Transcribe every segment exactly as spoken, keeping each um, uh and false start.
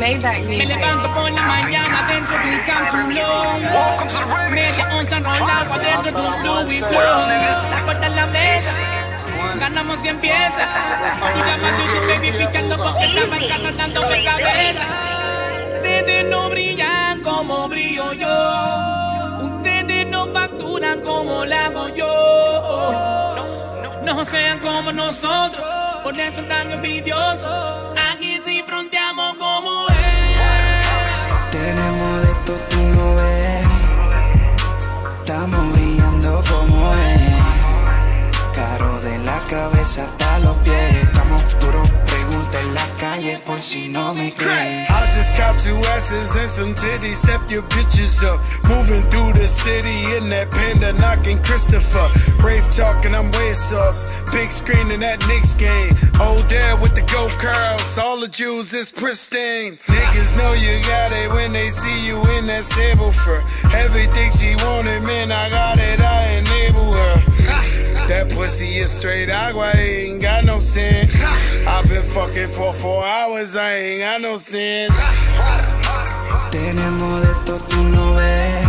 play that music. Me levanto por la mañana dentro de un cápsulón. Media onza enrolado dentro de un Louis Vuitton. La puerta en la mesa, ganamos y empieza. Tú llamando y tu baby fichando porque estaba en casa dándose cabeza. Ustedes no brillan como brillo yo. Ustedes no facturan como la hago yo. No sean como nosotros, por eso tan envidiosos. Aquí sí fronteamos como es. Tenemos de esto, tú no ves. Estamos brillando como es. Caro de la cabeza hasta los pies. Estamos duros, pregunta en la calle por si no me creen. I just cop two asses and some titties. Step your bitches up. Moving through the city in that Panda, knocking Christopher. Brave talking, I'm way sauce. Big screen in that Knicks game. Old dad with the gold curls. All the jewels is pristine. Niggas know you got it when they see you in that stable fur. Everything she wanted, man, I got it, I enable her. That pussy is straight agua, I ain't got no sense. I've been fucking for four hours, I ain't got no sense. Tenemos de esto, tú no ves.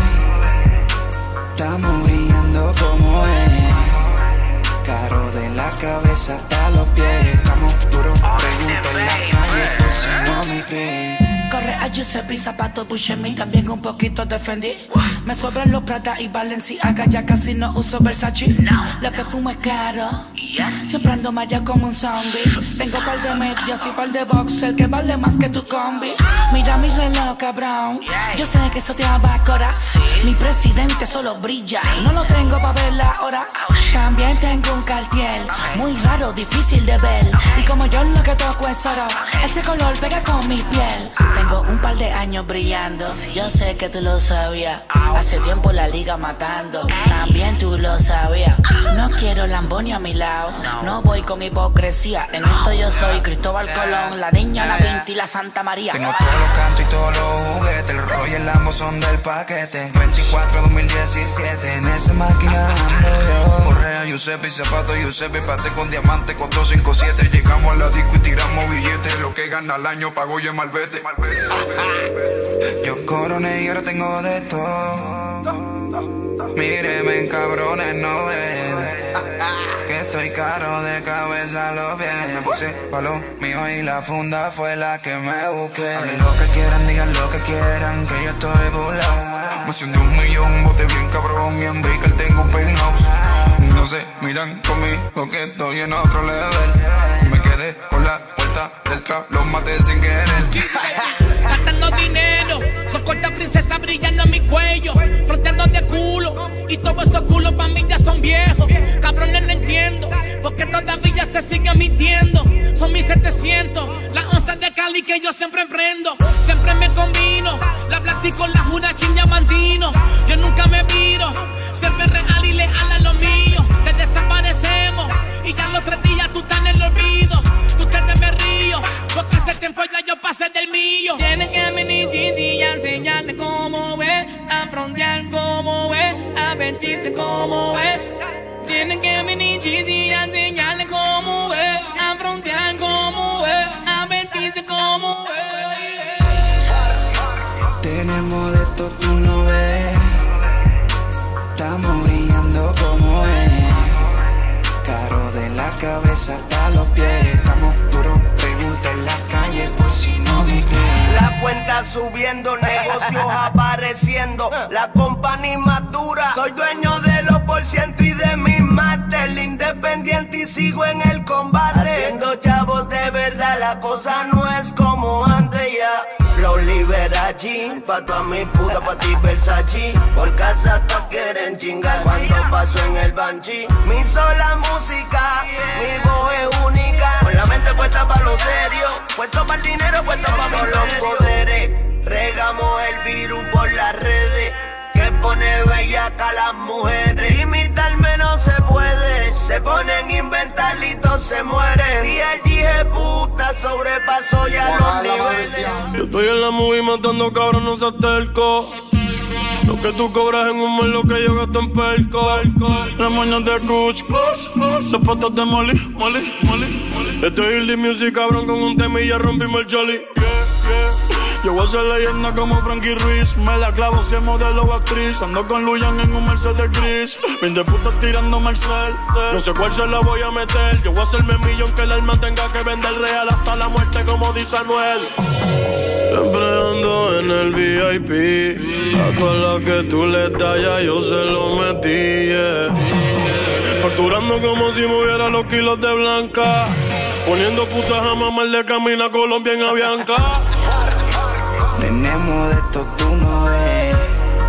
Estamos brillando como es. Caro de la cabeza hasta los pies. Estamos duros, pregunto en la calle por si no me creen. Corre a Giuseppe, zapatos Buscemi, también un poquito de Fendi. Me sobran los Prada y Balenciaga, ya casi no uso Versace. Lo que fumo es caro, siempre ando malla como un zombie. Tengo par de medias y par de boxer que vale más que tu combi. Mira mi reloj, cabrón, yo sé que eso te abacora. Mi presidente solo brilla, no lo tengo pa' ver la hora. También tengo un Cartier, muy raro, difícil de ver. Y como yo lo que toco es oro, ese color pega con mi piel. Tengo un par de años brillando, yo sé que tú lo sabías. Hace tiempo la liga matando, también tú lo sabías. No quiero Lamboni a mi lado, no voy con hipocresía. En esto yo soy Cristóbal Colón, la niña, la Pinta y la Santa María. Tengo todos los cantos y todos los juguetes. El Roy y el Lambo son del paquete. veinticuatro dos mil diecisiete, en esa máquina ando yo. Correa Giuseppe y zapatos Giuseppe, pate con diamante, costó cinco siete. Llegamos a la disco y tiramos billetes. Lo que gana al año pago yo en Malvete. Yo coroné y ahora tengo de todo. Míreme en cabrones, no ve que estoy caro de cabeza a los pies. Me puse pa' lo mío y la funda fue la que me busqué. Hablen lo que quieran, digan lo que quieran, que yo estoy burlado. Moción de un millón, bote bien cabrón, mi Brickell tengo un penthouse. No sé, miran conmigo que estoy en otro level. Me quedé con la vuelta del trap, los maté sin querer. Gastando dinero, son cortas princesas brillando en mi cuello, fronteando de culo, y todos esos culos pa' mí ya son viejos. Cabrones, no entiendo, porque todavía se sigue mintiendo. Son mis setecientos, las onzas de Cali que yo siempre emprendo. Siempre me combino, la platico con la jura chin diamantino. Yo nunca me viro, siempre real y leal a lo mío. Te desaparecemos, y ya los tres días tú estás en el olvido. Ustedes me río, porque ese tiempo ya yo pasé del mío. Tienen que venir y enseñarle cómo es, a frontear cómo es, a vestirse cómo es. Tienen que venir y enseñarle cómo es, a frontear cómo es, a vestirse cómo es. Tenemos de esto, tú no ves. Estamos brillando como es. Caro de la cabeza hasta los pies. Estamos duros, pregunta en la calle por si no me creen. La cuenta subiendo, negocios apareciendo. La compañía madura, soy dueño de los por ciento y de mis mates. Independiente y sigo en el combate. Haciendo chavos de verdad, la cosa no es como antes ya. Flow Liberace, pa' todas mis putas, pa' ti Versace. Por casa todos quieren chingar cuando paso en el Banshee. Mi sola música, mi voz es única. Con la mente puesta pa' lo serio, puesto pa' el dinero, puesto pa' todos los poderes. Regamos el virus por las redes, que pone bellaca a las mujeres. Imitarme no se puede, se ponen a inventar y todos se mueren. Y el dije puta sobrepasó ya los niveles. Yo estoy en la movie matando cabros, no se acerco. Lo que tú cobras en un mes, lo que yo gasto en perco. Las moñas de Kuch, los patas de Molly, Molly, Molly. Estoy en la music, cabrón, con un tema y ya rompimos el jolly. Yeah, yeah. Yo voy a ser leyenda como Frankie Ruiz. Me la clavo si es modelo o actriz. Ando con Luyan en un Mercedes gris. veinte putas tirando Marcel. No sé cuál se la voy a meter. Yo voy a hacerme millón que el alma tenga que vender real hasta la muerte como dice Anuel. Siempre ando en el V I P. A todas las que tú le das ya yo se lo metí, yeah. Facturando como si moviera los kilos de blanca. Poniendo putas a mamar de camina Colombia en Avianca. Tenemos de esto tú no ves.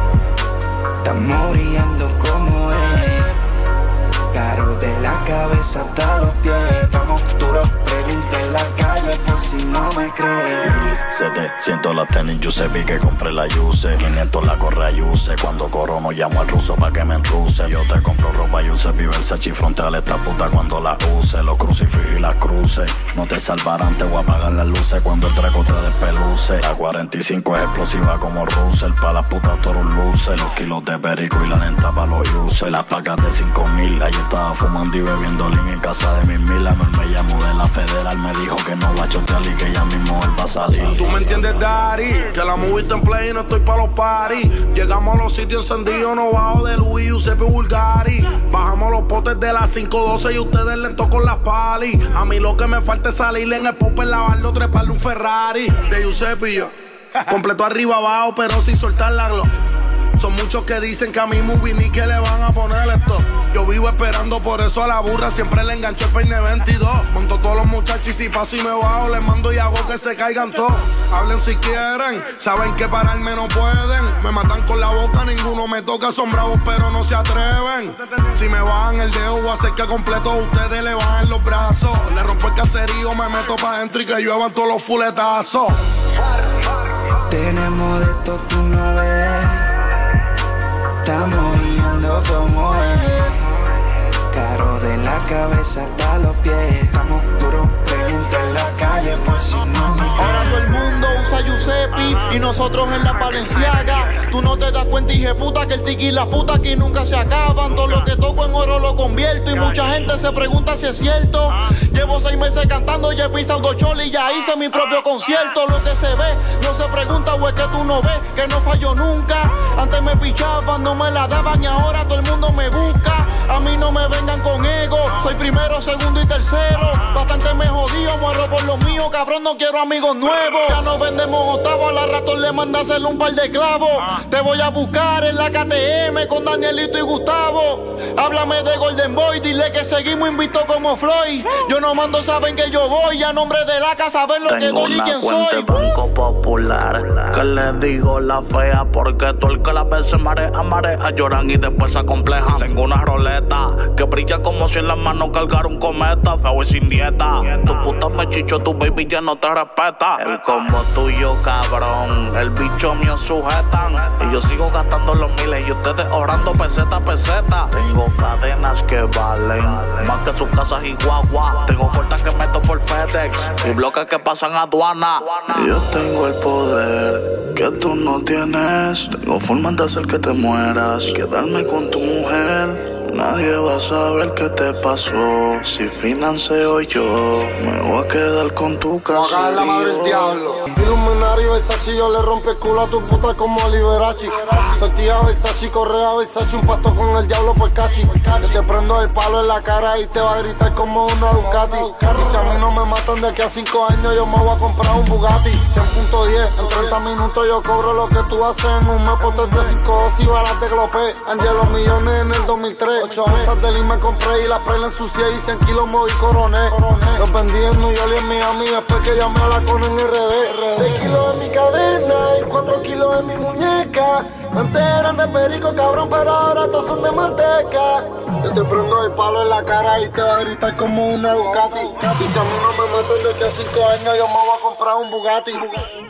Estamos brillando como es. Caro de la cabeza hasta los pies. Estamos duros, pregunta en la calle por si no me crees. setecientos la tenis Giuseppe que compré la Yuse. quinientos la correa Yuse. Cuando corro no llamo al ruso pa' que me enruse. Yo te compro ropa Giuseppe y Versace frontal esta puta cuando la use. Los crucifijos y las cruces no te salvarán, te voy a apagar las luces cuando el draco te despeluce. La cuarenta y cinco es explosiva como Russell. Pa' las putas toros luces. Los kilos de perico y la lenta pa' los uses. Las placas de cinco mil. Ayer estaba fumando y bebiendo lean en casa de mis mil. Anuel me llamó de la federal. Me dijo que no va a chotear y que ya mismo él va a salir. Tú me entiendes, Dari, que la moviste en play y no estoy pa' los paris. Llegamos a los sitios encendidos, no bajo de Louis, Giuseppe Bulgari. Bajamos los potes de las cinco doce y ustedes lentos con las pali. A mí lo que me falta es salirle en el pop, lavarlo, treparle un Ferrari. De Giuseppe y yo, completo arriba abajo, pero sin soltar la glow. Son muchos que dicen que a mi movie ni que le van a poner esto. Yo vivo esperando, por eso a la burra siempre le engancho el peine veintidós. Monto todos los muchachos y si paso y me bajo, les mando y hago que se caigan todos. Hablen si quieren, saben que pararme no pueden. Me matan con la boca, ninguno me toca. Son bravos pero no se atreven. Si me bajan el dedo, voy a hacer que completo ustedes le bajen los brazos. Le rompo el caserío, me meto pa' dentro y que lluevan todos los fuletazos. Tenemos de esto tú no ves. Estamos viendo como es. Caro de la cabeza hasta los pies. Estamos duros, pregunta en la calle por si no me crees. Ahora todo el mundo usa Giuseppe y nosotros en la Balenciaga. Tú no te das cuenta, hije puta, que el tiki y la puta aquí nunca se acaban. Todo lo que toco en oro lo convierto y mucha gente se pregunta si es cierto. Llevo seis meses cantando y he pisado dos cholis y ya hice mi propio concierto. Lo que se ve no se pregunta o es que tú no ves que no fallo nunca. Antes me pichaban, no me la daban y ahora todo el mundo me busca. A mí no me vengan con ego, soy primero, segundo y tercero. Bastante me jodío, muero por los míos, cabrón, no quiero amigos nuevos. Ya no vendemos octavos, a la ratón le manda hacerle un par de clavos. Te voy a buscar en la K T M con Danielito y Gustavo. Háblame de Golden Boy, dile que seguimos invictos como Floyd. Yo no mando, saben que yo voy a nombre de la casa, saben lo que doy y quién soy. Tengo una cuenta de Banco Popular que le digo la fea porque todo el que la ve se marea, marea, lloran y después se acomplejan. Tengo una roleta que brilla como si en las manos cargara un cometa. Feo y sin dieta, tu puta me chicho, tu baby ya no te respeta. El combo tuyo, cabrón, el bicho mío sujetan. Y yo sigo gastando los miles y ustedes orando peseta a peseta. Tengo cadenas que valen más que sus casas y guagua. Tengo puertas que meto por FedEx y bloques que pasan a aduana. Yo tengo el poder que tú no tienes. Tengo formas de hacer que te mueras, quedarme con tu mujer. Nadie va a saber qué te pasó. Si financeo yo, me voy a quedar con tu casa. Haga la madre del diablo. Iluminario Versace, yo le rompe el culo a tu puta como Liberace. Sortija Versace, correa Versace, un pasto con el diablo por cachi. Que te prendo el palo en la cara y te va a gritar como una Ducati. Y si a mí no me matan de aquí a cinco años, yo me voy a comprar un Bugatti. cien punto diez, en treinta minutos yo cobro lo que tú haces en un mes. Potes de cinco y balas de Glopé. Angelo millones en el dos mil tres. Ocho onzas de lima compré y la prela ensucié y cien kilos moví coroné. Los vendí en New York y en Miami después que llamé a la con en R D. seis kilos en mi cadena y cuatro kilos en mi muñeca. Antes eran de perico, cabrón, pero ahora todos son de manteca. Yo te prendo el palo en la cara y te va a gritar como una Ducati. Y si a mí no me matan de que a cinco años, yo me voy a comprar un Bugatti.